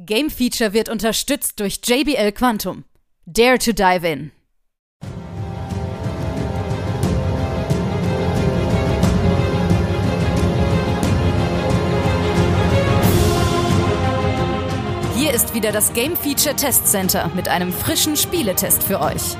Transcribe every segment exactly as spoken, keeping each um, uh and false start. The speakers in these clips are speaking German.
Game Feature wird unterstützt durch J B L Quantum. Dare to dive in. Hier ist wieder das Game Feature Test Center mit einem frischen Spieletest für euch.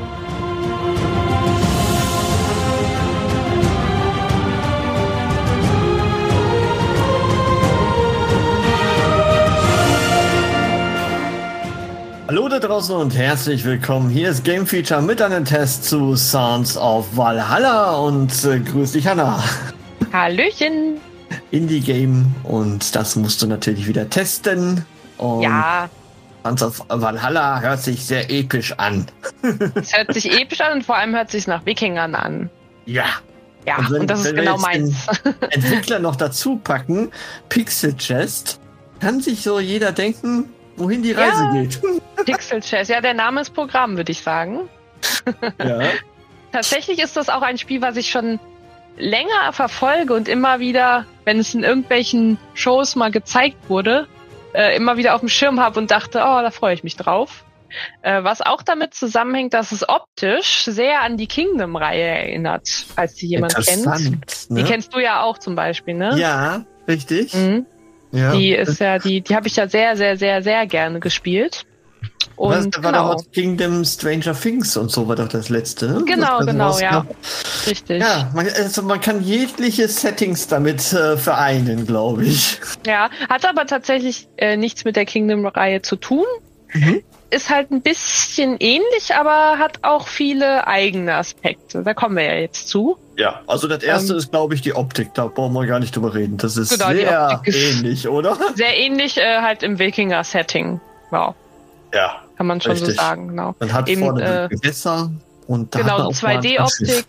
Hallo da draußen und herzlich willkommen. Hier ist Game Feature mit einem Test zu Sons of Valhalla und äh, grüß dich, Hanna. Hallöchen. Indie-Game und das musst du natürlich wieder testen. Und ja. Sons of Valhalla hört sich sehr episch an. Es hört sich episch an und vor allem hört sich nach Wikingern an. Ja. Ja, und, wenn, und das ist genau meins. Entwickler noch dazu packen, Pixel Chest, kann sich so jeder denken, wohin die Reise ja. geht. Pixel Chess, ja, der Name ist Programm, würde ich sagen. Ja. Tatsächlich ist das auch ein Spiel, was ich schon länger verfolge und immer wieder, wenn es in irgendwelchen Shows mal gezeigt wurde, äh, immer wieder auf dem Schirm habe und dachte, oh, da freue ich mich drauf. Äh, was auch damit zusammenhängt, dass es optisch sehr an die Kingdom-Reihe erinnert, falls die jemand kennt. Ne? Die kennst du ja auch zum Beispiel, ne? Ja, richtig. Mhm. Ja. Die ist ja, die, die habe ich ja sehr, sehr, sehr, sehr gerne gespielt. Und Was, war genau. doch Kingdom Stranger Things und so war doch das letzte, ne? Genau, das genau, ja. Richtig. Ja, man, also man kann jegliche Settings damit äh, vereinen, glaube ich. Ja, hat aber tatsächlich äh, nichts mit der Kingdom-Reihe zu tun. Mhm. Ist halt ein bisschen ähnlich, aber hat auch viele eigene Aspekte. Da kommen wir ja jetzt zu. Ja, also das erste ähm, ist, glaube ich, die Optik. Da brauchen wir gar nicht drüber reden. Das ist genau, sehr ähnlich, oder? Sehr ähnlich, äh, halt im Wikinger-Setting. Wow. Ja. Kann man schon richtig. so sagen, genau. Man hat Eben, vorne äh, Gewässer und da genau, hat man auch zwei D Optik.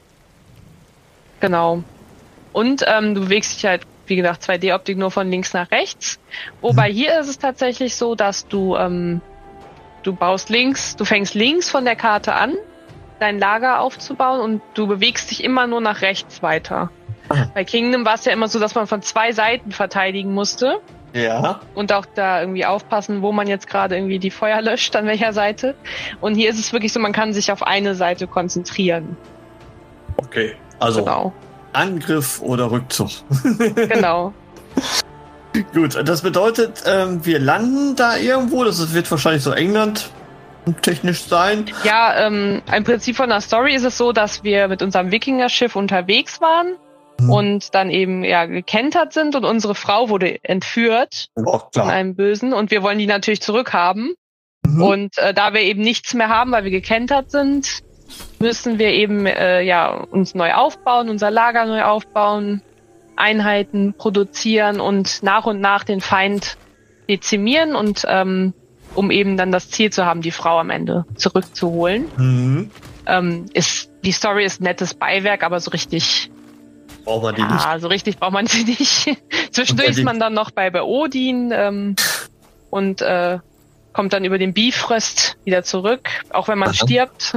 Genau. Und ähm, du bewegst dich halt, wie gesagt, zwei D Optik nur von links nach rechts. Wobei hm. hier ist es tatsächlich so, dass du ähm, du baust links, du fängst links von der Karte an, dein Lager aufzubauen und du bewegst dich immer nur nach rechts weiter. Ah. Bei Kingdom war es ja immer so, dass man von zwei Seiten verteidigen musste. Ja. Und auch da irgendwie aufpassen, wo man jetzt gerade irgendwie die Feuer löscht, an welcher Seite. Und hier ist es wirklich so, man kann sich auf eine Seite konzentrieren. Okay, also genau. Angriff oder Rückzug. Genau. Gut, das bedeutet, ähm, wir landen da irgendwo, das wird wahrscheinlich so England technisch sein. Ja, ähm, im Prinzip von der Story ist es so, dass wir mit unserem Wikinger-Schiff unterwegs waren. Und dann eben ja gekentert sind und unsere Frau wurde entführt oh, von einem Bösen und wir wollen die natürlich zurückhaben. Mhm. Und äh, da wir eben nichts mehr haben, weil wir gekentert sind, müssen wir eben äh, ja uns neu aufbauen, unser Lager neu aufbauen, Einheiten produzieren und nach und nach den Feind dezimieren und ähm, um eben dann das Ziel zu haben, die Frau am Ende zurückzuholen. Mhm. Ähm, ist die Story ist ein nettes Beiwerk, aber so richtig braucht man die ja, nicht. so richtig braucht man sie nicht. Zwischendurch ist man dann noch bei, bei Odin ähm, und äh, kommt dann über den Bifröst wieder zurück, auch wenn man Aha. stirbt.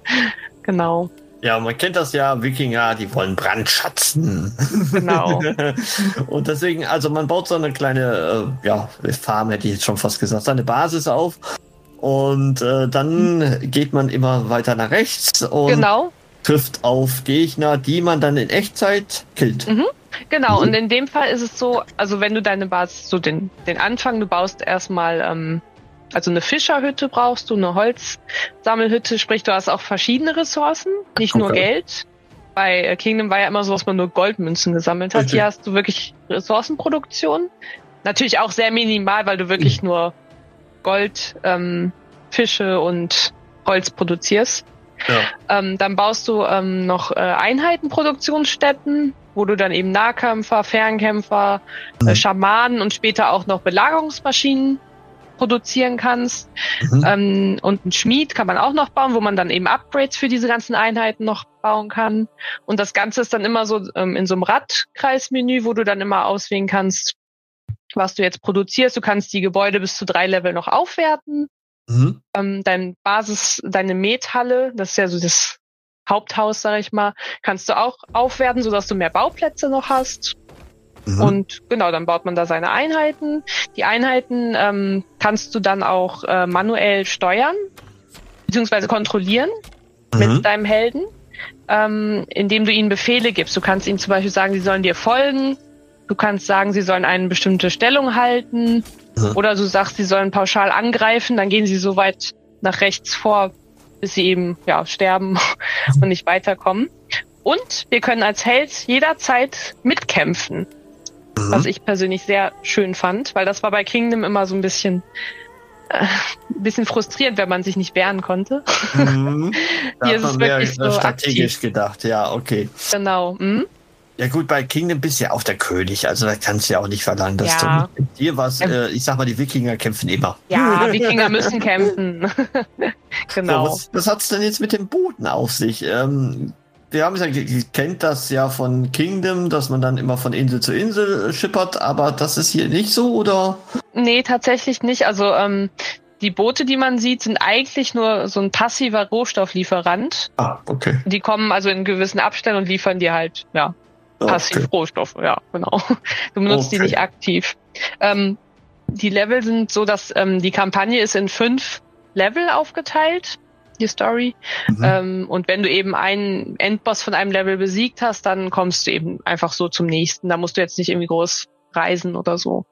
Genau. Ja, man kennt das ja, Wikinger, die wollen brandschatzen. Genau. Und deswegen, also man baut so eine kleine, äh, ja, Farm hätte ich jetzt schon fast gesagt, eine Basis auf. Und äh, dann mhm. geht man immer weiter nach rechts und genau. trifft auf Gegner, die man dann in Echtzeit killt. Mhm, genau, mhm. und in dem Fall ist es so, also wenn du deine Basis, so den, den Anfang, du baust erstmal, ähm, also eine Fischerhütte brauchst du, eine Holzsammelhütte, sprich du hast auch verschiedene Ressourcen, nicht okay. nur Geld. Bei Kingdom war ja immer so, dass man nur Goldmünzen gesammelt hat. Okay. Hier hast du wirklich Ressourcenproduktion. Natürlich auch sehr minimal, weil du wirklich mhm. nur Gold, ähm, Fische und Holz produzierst. Ja. Ähm, dann baust du ähm, noch äh, Einheitenproduktionsstätten, wo du dann eben Nahkämpfer, Fernkämpfer, mhm. äh, Schamanen und später auch noch Belagerungsmaschinen produzieren kannst. Mhm. Ähm, und ein Schmied kann man auch noch bauen, wo man dann eben Upgrades für diese ganzen Einheiten noch bauen kann. Und das Ganze ist dann immer so ähm, in so einem Radkreismenü, wo du dann immer auswählen kannst, was du jetzt produzierst. Du kannst die Gebäude bis zu drei Level noch aufwerten. Mhm. Ähm, dein Basis, deine Methalle, das ist ja so das Haupthaus, sag ich mal, kannst du auch aufwerten, sodass du mehr Bauplätze noch hast. Mhm. Und genau, dann baut man da seine Einheiten. Die Einheiten ähm, kannst du dann auch äh, manuell steuern, beziehungsweise kontrollieren mhm. mit deinem Helden, ähm, indem du ihnen Befehle gibst. Du kannst ihnen zum Beispiel sagen, sie sollen dir folgen. Du kannst sagen, sie sollen eine bestimmte Stellung halten. Mhm. Oder du sagst, sie sollen pauschal angreifen. Dann gehen sie so weit nach rechts vor, bis sie eben ja sterben und nicht weiterkommen. Und wir können als Held jederzeit mitkämpfen. Mhm. Was ich persönlich sehr schön fand, weil das war bei Kingdom immer so ein bisschen äh, ein bisschen frustrierend, wenn man sich nicht wehren konnte. Mhm. Da Hier ist es wirklich so strategisch aktiv. Gedacht, ja, okay. Genau. Mhm. Ja gut, bei Kingdom bist du ja auch der König, also da kannst du ja auch nicht verlangen, dass ja. du mit dir was, äh, ich sag mal, die Wikinger kämpfen immer. Ja, Wikinger müssen kämpfen. Genau. So, was, was hat's denn jetzt mit dem Booten auf sich? Ähm, wir haben es ja, ihr kennt das ja von Kingdom, dass man dann immer von Insel zu Insel schippert, aber das ist hier nicht so, oder? Nee, tatsächlich nicht. Also ähm, die Boote, die man sieht, sind eigentlich nur so ein passiver Rohstofflieferant. Ah, okay. Die kommen also in gewissen Abständen und liefern dir halt, ja, passiv okay. Rohstoffe, ja, genau. Du benutzt okay. die nicht aktiv. Ähm, die Level sind so, dass ähm, die Kampagne ist in fünf Level aufgeteilt, die Story. Mhm. Ähm, und wenn du eben einen Endboss von einem Level besiegt hast, dann kommst du eben einfach so zum nächsten. Da musst du jetzt nicht irgendwie groß reisen oder so.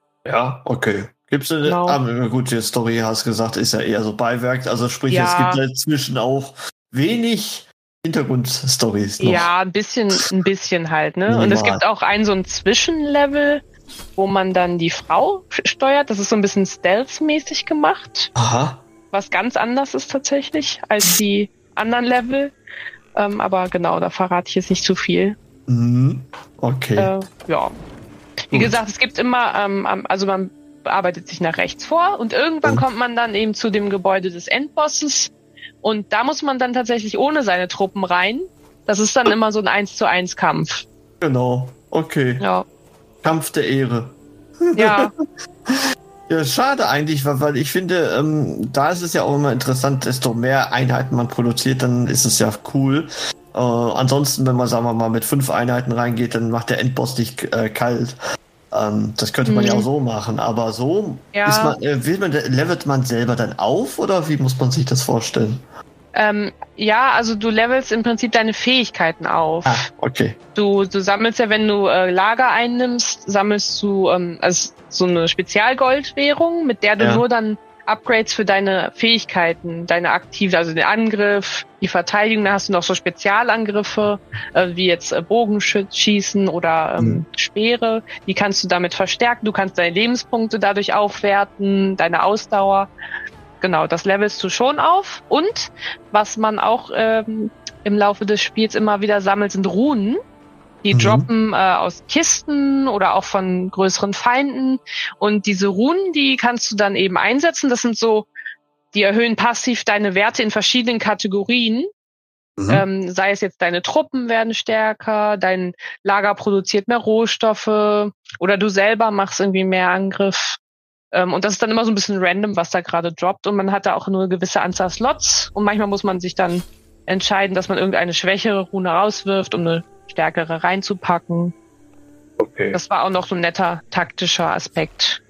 Ja, okay. Gibt's eine, genau. ah, gut, die Story, hast gesagt, ist ja eher so Beiwerk. Also sprich, ja. es gibt dazwischen auch wenig Hintergrundstories noch. Ja, ein bisschen, ein bisschen halt, ne? Minimal. Und es gibt auch ein so ein Zwischenlevel, wo man dann die Frau steuert. Das ist so ein bisschen Stealth-mäßig gemacht. Aha. Was ganz anders ist tatsächlich als die anderen Level. Ähm, aber genau, da verrate ich jetzt nicht zu viel. Mhm. Okay. Äh, ja. Wie Gut. gesagt, es gibt immer, ähm, also man arbeitet sich nach rechts vor und irgendwann mhm. kommt man dann eben zu dem Gebäude des Endbosses. Und da muss man dann tatsächlich ohne seine Truppen rein. Das ist dann immer so ein eins zu eins Kampf. Genau, okay. Ja. Kampf der Ehre. Ja. Ja, schade eigentlich, weil, weil ich finde, ähm, da ist es ja auch immer interessant, desto mehr Einheiten man produziert, dann ist es ja cool. Äh, ansonsten, wenn man, sagen wir mal, mit fünf Einheiten reingeht, dann macht der Endboss nicht äh, kalt. Ähm, das könnte man mhm. ja auch so machen, aber so ja. ist man, äh, will man, levelt man selber dann auf oder wie muss man sich das vorstellen? Ähm, ja, also du levelst im Prinzip deine Fähigkeiten auf. Ah, okay. Du, du sammelst ja, wenn du äh, Lager einnimmst, sammelst du ähm, also so eine Spezialgoldwährung, mit der du ja. nur dann Upgrades für deine Fähigkeiten, deine aktive, also den Angriff, die Verteidigung, da hast du noch so Spezialangriffe, äh, wie jetzt äh, Bogenschießen oder ähm, mhm. Speere, die kannst du damit verstärken, du kannst deine Lebenspunkte dadurch aufwerten, deine Ausdauer. Genau, das levelst du schon auf. Und was man auch ähm, im Laufe des Spiels immer wieder sammelt, sind Runen. Die mhm. droppen äh, aus Kisten oder auch von größeren Feinden. Und diese Runen, die kannst du dann eben einsetzen. Das sind so, die erhöhen passiv deine Werte in verschiedenen Kategorien. Mhm. Ähm, sei es jetzt, deine Truppen werden stärker, dein Lager produziert mehr Rohstoffe oder du selber machst irgendwie mehr Angriff. Ähm, und das ist dann immer so ein bisschen random, was da gerade droppt. Und man hat da auch nur eine gewisse Anzahl Slots. Und manchmal muss man sich dann entscheiden, dass man irgendeine schwächere Rune rauswirft, um eine stärkere reinzupacken. Okay. Das war auch noch so ein netter taktischer Aspekt.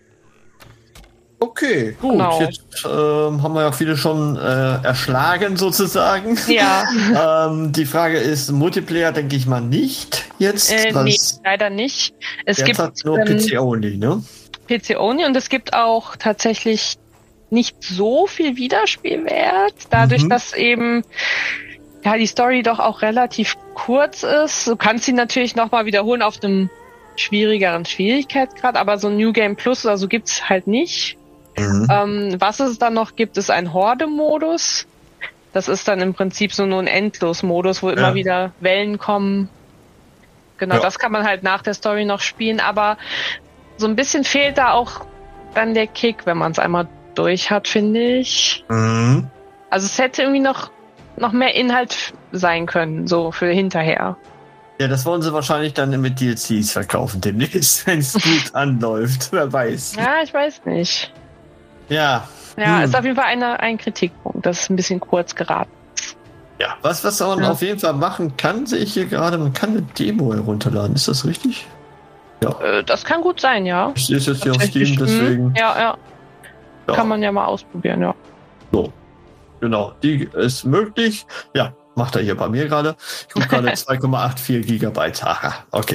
Okay, gut. Genau. Jetzt ähm, haben wir ja viele schon äh, erschlagen sozusagen. Ja. ähm, die Frage ist, Multiplayer denke ich mal nicht jetzt. Äh, nee, leider nicht. Es gibt hat nur ähm, P C-only, ne? P C-only und es gibt auch tatsächlich nicht so viel Wiederspielwert, dadurch, mhm. dass eben ja die Story doch auch relativ kurz ist. Du kannst sie natürlich nochmal wiederholen auf einem schwierigeren Schwierigkeitsgrad, aber so ein New Game Plus oder so gibt's halt nicht. Mhm. Ähm, was es dann noch gibt, ist ein Horde-Modus. Das ist dann im Prinzip so nur ein Endlos-Modus, wo ja. immer wieder Wellen kommen. Genau, ja. das kann man halt nach der Story noch spielen, aber so ein bisschen fehlt da auch dann der Kick, wenn man es einmal durch hat, finde ich. Mhm. Also es hätte irgendwie noch, noch mehr Inhalt sein können, so für hinterher. Ja, das wollen sie wahrscheinlich dann mit D L Cs verkaufen demnächst, wenn es gut anläuft. Wer weiß. Ja, ich weiß nicht. Ja. Ja, hm. ist auf jeden Fall eine, ein Kritikpunkt. Das ist ein bisschen kurz geraten. Ja, was, was man ja. auf jeden Fall machen kann, sehe ich hier gerade, man kann eine Demo herunterladen. Ist das richtig? Ja. Äh, das kann gut sein, ja. Ich sehe es jetzt hier auf Steam, deswegen. Ja, ja, ja. Kann man ja mal ausprobieren, ja. So. Genau, die ist möglich. Ja, macht er hier bei mir gerade. Ich gucke gerade zwei Komma vierundachtzig Gigabyte. Aha, okay.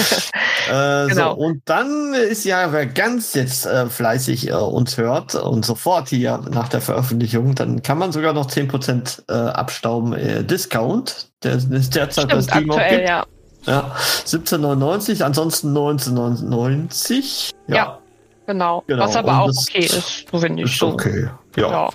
äh, Genau. So, und dann ist ja, wer ganz jetzt äh, fleißig äh, uns hört und sofort hier nach der Veröffentlichung, dann kann man sogar noch zehn Prozent äh, abstauben. Äh, Discount, der ist derzeit bei Steam aktuell, gibt. ja. Ja, siebzehn neunundneunzig, ansonsten neunzehn neunundneunzig. Ja, ja genau. genau. Was aber Und auch das okay ist, so finde ich. Ist so. okay, ja. ja.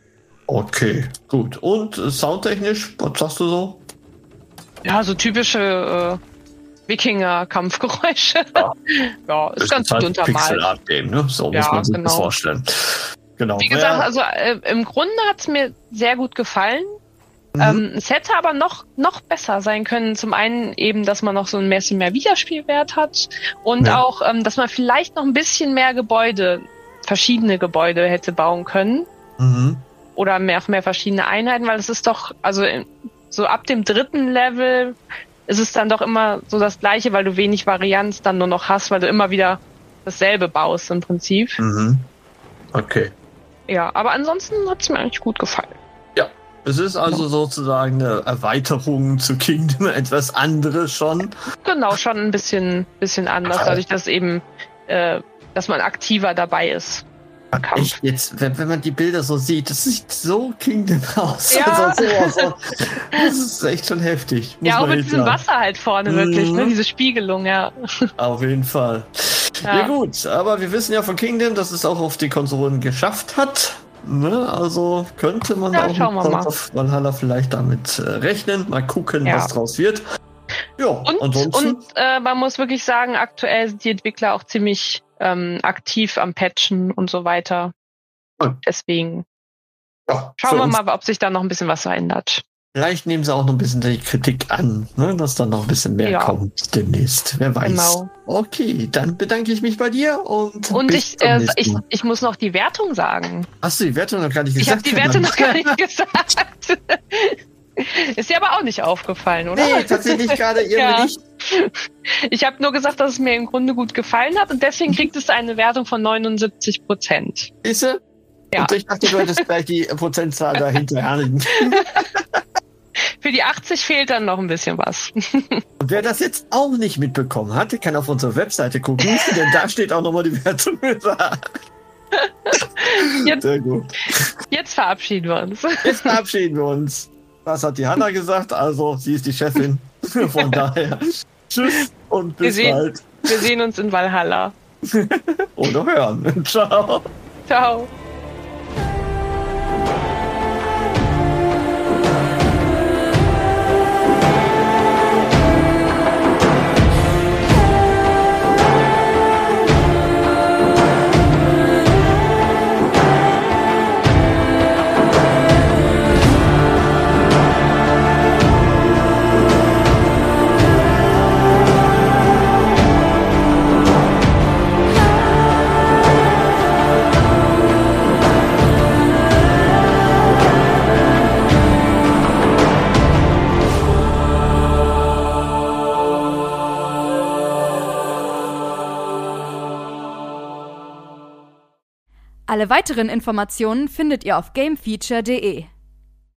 Okay, gut. Und äh, soundtechnisch, was sagst du so? Ja, so typische äh, Wikinger-Kampfgeräusche. Ja. ja, ist, ist ganz gut halt untermalt. Pixel-Art-Game, ne? So ja, muss man sich genau. das vorstellen. Genau. Wie gesagt, Wer, also äh, im Grunde hat es mir sehr gut gefallen. Mhm. Ähm, es hätte aber noch, noch besser sein können. Zum einen eben, dass man noch so ein bisschen mehr Wiederspielwert hat und ja. auch, ähm, dass man vielleicht noch ein bisschen mehr Gebäude, verschiedene Gebäude hätte bauen können. Mhm. Oder mehr, mehr verschiedene Einheiten, weil es ist doch, also so ab dem dritten Level ist es dann doch immer so das Gleiche, weil du wenig Varianz dann nur noch hast, weil du immer wieder dasselbe baust im Prinzip. Mhm. Okay. Ja, aber ansonsten hat es mir eigentlich gut gefallen. Ja, es ist also ja. sozusagen eine Erweiterung zu Kingdom, etwas anderes schon. Genau, schon ein bisschen, bisschen anders, okay. dadurch, dass eben, äh, dass man aktiver dabei ist. Echt jetzt, wenn, wenn man die Bilder so sieht, das sieht so Kingdom aus. Ja. Also, so, so. Das ist echt schon heftig. Ja, auch mit diesem Wasser halt vorne, mhm. wirklich, ne? Diese Spiegelung, ja. Auf jeden Fall. Ja. ja gut, aber wir wissen ja von Kingdom, dass es auch auf die Konsolen geschafft hat. Ne? Also könnte man ja, auch auf Valhalla vielleicht damit äh, rechnen. Mal gucken, ja. was draus wird. Ja, und ansonsten. Und äh, man muss wirklich sagen, aktuell sind die Entwickler auch ziemlich ähm, aktiv am Patchen und so weiter. Ja. Deswegen ja, schauen wir mal, ob sich da noch ein bisschen was verändert. Vielleicht nehmen sie auch noch ein bisschen die Kritik an, ne? Dass dann noch ein bisschen mehr ja. kommt demnächst. Wer weiß. Genau. Okay, dann bedanke ich mich bei dir und Und ich, äh, ich, ich muss noch die Wertung sagen. Hast du die Wertung noch gar nicht gesagt? Ich habe die Wertung noch gar nicht gesagt. Ist dir aber auch nicht aufgefallen, oder? Nee, tatsächlich gerade irgendwie ja. nicht. Ich habe nur gesagt, dass es mir im Grunde gut gefallen hat und deswegen kriegt es eine Wertung von neunundsiebzig Prozent. Ist sie? Ja. Und ich dachte, du hättest gleich die Prozentzahl dahinter hernigen. Für die achtzig fehlt dann noch ein bisschen was. Und wer das jetzt auch nicht mitbekommen hat, kann auf unsere Webseite gucken, denn da steht auch nochmal die Wertung mit. Jetzt, Sehr gut. Jetzt verabschieden wir uns. Jetzt verabschieden wir uns. Das hat die Hanna gesagt, also sie ist die Chefin. Von daher, tschüss und bis wir sehen, bald. Wir sehen uns in Valhalla. Oder hören. Ciao. Ciao. Alle weiteren Informationen findet ihr auf gamefeature punkt de.